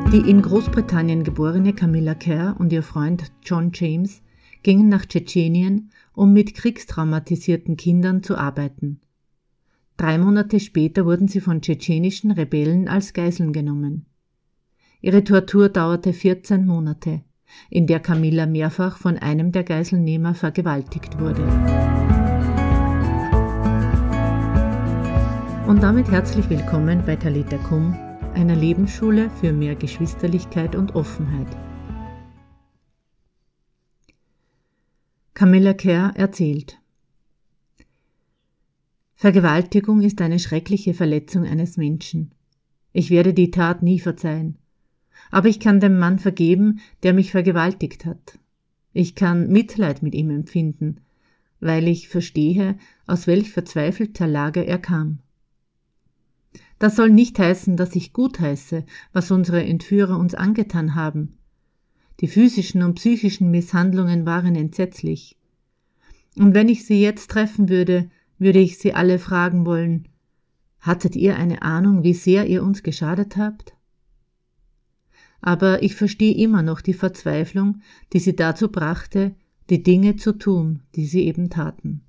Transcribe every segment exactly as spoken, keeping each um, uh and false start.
Die in Großbritannien geborene Camilla Kerr und ihr Freund John James gingen nach Tschetschenien, um mit kriegstraumatisierten Kindern zu arbeiten. Drei Monate später wurden sie von tschetschenischen Rebellen als Geiseln genommen. Ihre Tortur dauerte vierzehn Monate, in der Camilla mehrfach von einem der Geiselnehmer vergewaltigt wurde. Und damit herzlich willkommen bei Talitha Kum, einer Lebensschule für mehr Geschwisterlichkeit und Offenheit. Camilla Kerr erzählt: Vergewaltigung ist eine schreckliche Verletzung eines Menschen. Ich werde die Tat nie verzeihen. Aber ich kann dem Mann vergeben, der mich vergewaltigt hat. Ich kann Mitleid mit ihm empfinden, weil ich verstehe, aus welch verzweifelter Lage er kam. Das soll nicht heißen, dass ich gutheiße, was unsere Entführer uns angetan haben. Die physischen und psychischen Misshandlungen waren entsetzlich. Und wenn ich sie jetzt treffen würde, würde ich sie alle fragen wollen: Hattet ihr eine Ahnung, wie sehr ihr uns geschadet habt? Aber ich verstehe immer noch die Verzweiflung, die sie dazu brachte, die Dinge zu tun, die sie eben taten.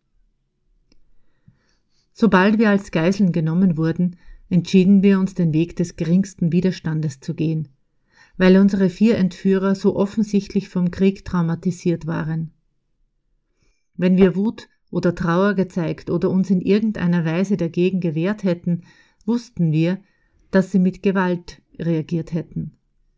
Sobald wir als Geiseln genommen wurden, entschieden wir uns, den Weg des geringsten Widerstandes zu gehen, weil unsere vier Entführer so offensichtlich vom Krieg traumatisiert waren. Wenn wir Wut oder Trauer gezeigt oder uns in irgendeiner Weise dagegen gewehrt hätten, wussten wir, dass sie mit Gewalt reagiert hätten.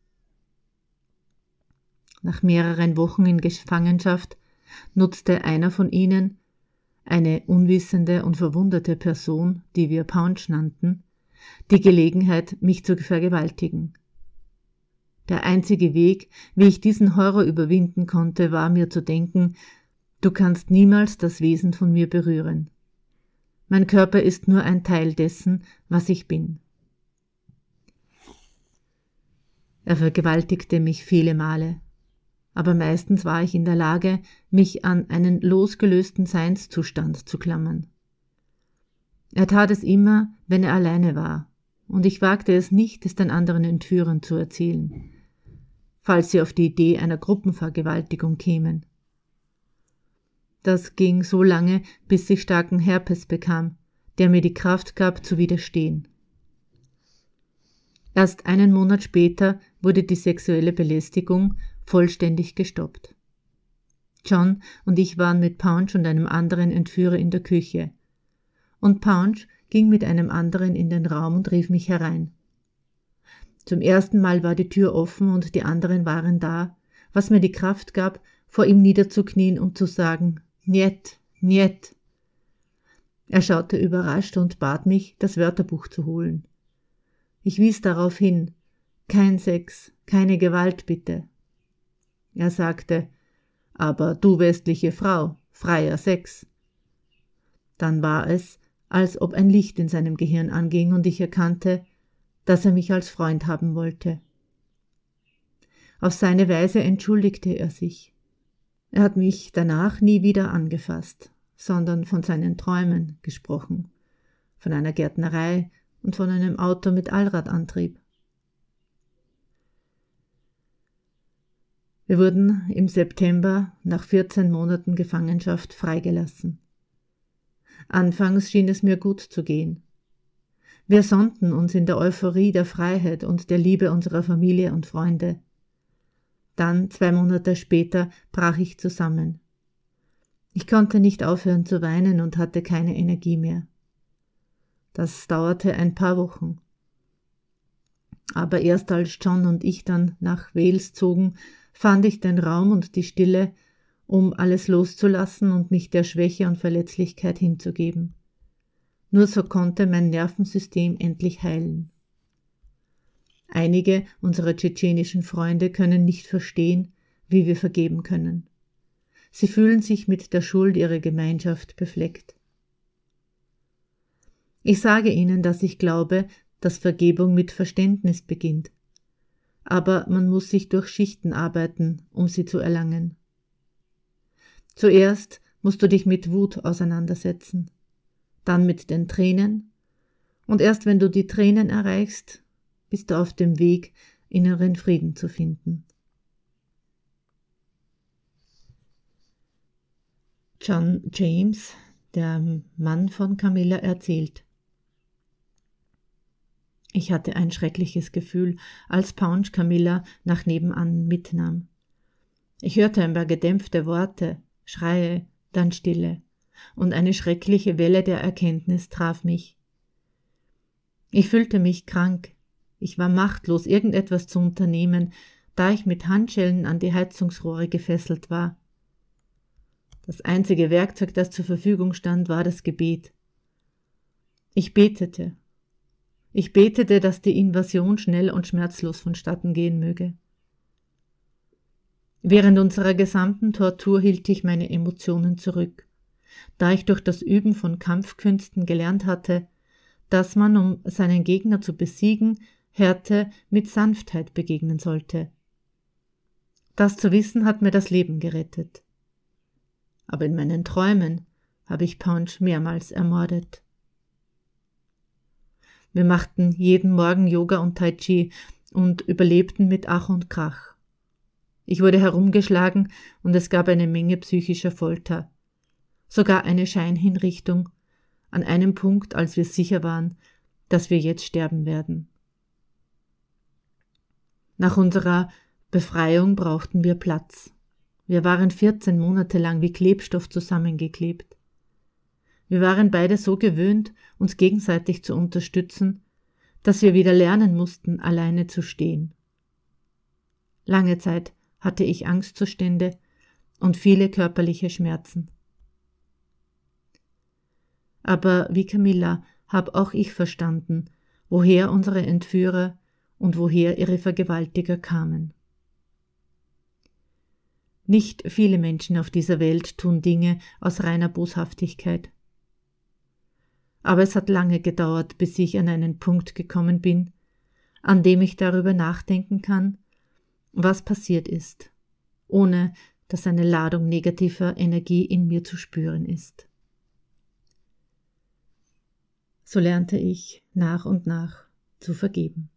Nach mehreren Wochen in Gefangenschaft nutzte einer von ihnen, eine unwissende und verwundete Person, die wir Pounce nannten, die Gelegenheit, mich zu vergewaltigen. Der einzige Weg, wie ich diesen Horror überwinden konnte, war mir zu denken: Du kannst niemals das Wesen von mir berühren. Mein Körper ist nur ein Teil dessen, was ich bin. Er vergewaltigte mich viele Male, aber meistens war ich in der Lage, mich an einen losgelösten Seinszustand zu klammern. Er tat es immer, wenn er alleine war, und ich wagte es nicht, es den anderen Entführern zu erzählen, falls sie auf die Idee einer Gruppenvergewaltigung kämen. Das ging so lange, bis ich starken Herpes bekam, der mir die Kraft gab, zu widerstehen. Erst einen Monat später wurde die sexuelle Belästigung vollständig gestoppt. John und ich waren mit Pounce und einem anderen Entführer in der Küche, und Pounce ging mit einem anderen in den Raum und rief mich herein. Zum ersten Mal war die Tür offen und die anderen waren da, was mir die Kraft gab, vor ihm niederzuknien und zu sagen: Niet, niet. Er schaute überrascht und bat mich, das Wörterbuch zu holen. Ich wies darauf hin: Kein Sex, keine Gewalt bitte. Er sagte: Aber du westliche Frau, freier Sex. Dann war es, als ob ein Licht in seinem Gehirn anging und ich erkannte, dass er mich als Freund haben wollte. Auf seine Weise entschuldigte er sich. Er hat mich danach nie wieder angefasst, sondern von seinen Träumen gesprochen, von einer Gärtnerei und von einem Auto mit Allradantrieb. Wir wurden im September nach vierzehn Monaten Gefangenschaft freigelassen. Anfangs schien es mir gut zu gehen. Wir sonnten uns in der Euphorie der Freiheit und der Liebe unserer Familie und Freunde. Dann, zwei Monate später, brach ich zusammen. Ich konnte nicht aufhören zu weinen und hatte keine Energie mehr. Das dauerte ein paar Wochen. Aber erst als John und ich dann nach Wales zogen, fand ich den Raum und die Stille, um alles loszulassen und mich der Schwäche und Verletzlichkeit hinzugeben. Nur so konnte mein Nervensystem endlich heilen. Einige unserer tschetschenischen Freunde können nicht verstehen, wie wir vergeben können. Sie fühlen sich mit der Schuld ihrer Gemeinschaft befleckt. Ich sage ihnen, dass ich glaube, dass Vergebung mit Verständnis beginnt. Aber man muss sich durch Schichten arbeiten, um sie zu erlangen. Zuerst musst du dich mit Wut auseinandersetzen, dann mit den Tränen, und erst wenn du die Tränen erreichst, bist du auf dem Weg inneren Frieden zu finden. John James, der Mann von Camilla, erzählt: Ich hatte ein schreckliches Gefühl, als Pounce Camilla nach nebenan mitnahm. Ich hörte ein paar gedämpfte Worte, Schreie, dann Stille, und eine schreckliche Welle der Erkenntnis traf mich. Ich fühlte mich krank, ich war machtlos, irgendetwas zu unternehmen, da ich mit Handschellen an die Heizungsrohre gefesselt war. Das einzige Werkzeug, das zur Verfügung stand, war das Gebet. Ich betete. Ich betete, dass die Invasion schnell und schmerzlos vonstatten gehen möge. Während unserer gesamten Tortur hielt ich meine Emotionen zurück, da ich durch das Üben von Kampfkünsten gelernt hatte, dass man, um seinen Gegner zu besiegen, Härte mit Sanftheit begegnen sollte. Das zu wissen hat mir das Leben gerettet. Aber in meinen Träumen habe ich Pounce mehrmals ermordet. Wir machten jeden Morgen Yoga und Tai Chi und überlebten mit Ach und Krach. Ich wurde herumgeschlagen und es gab eine Menge psychischer Folter. Sogar eine Scheinhinrichtung an einem Punkt, als wir sicher waren, dass wir jetzt sterben werden. Nach unserer Befreiung brauchten wir Platz. Wir waren vierzehn Monate lang wie Klebstoff zusammengeklebt. Wir waren beide so gewöhnt, uns gegenseitig zu unterstützen, dass wir wieder lernen mussten, alleine zu stehen. Lange Zeit hatte ich Angstzustände und viele körperliche Schmerzen. Aber wie Camilla habe auch ich verstanden, woher unsere Entführer und woher ihre Vergewaltiger kamen. Nicht viele Menschen auf dieser Welt tun Dinge aus reiner Boshaftigkeit. Aber es hat lange gedauert, bis ich an einen Punkt gekommen bin, an dem ich darüber nachdenken kann, was passiert ist, ohne dass eine Ladung negativer Energie in mir zu spüren ist. So lernte ich nach und nach zu vergeben.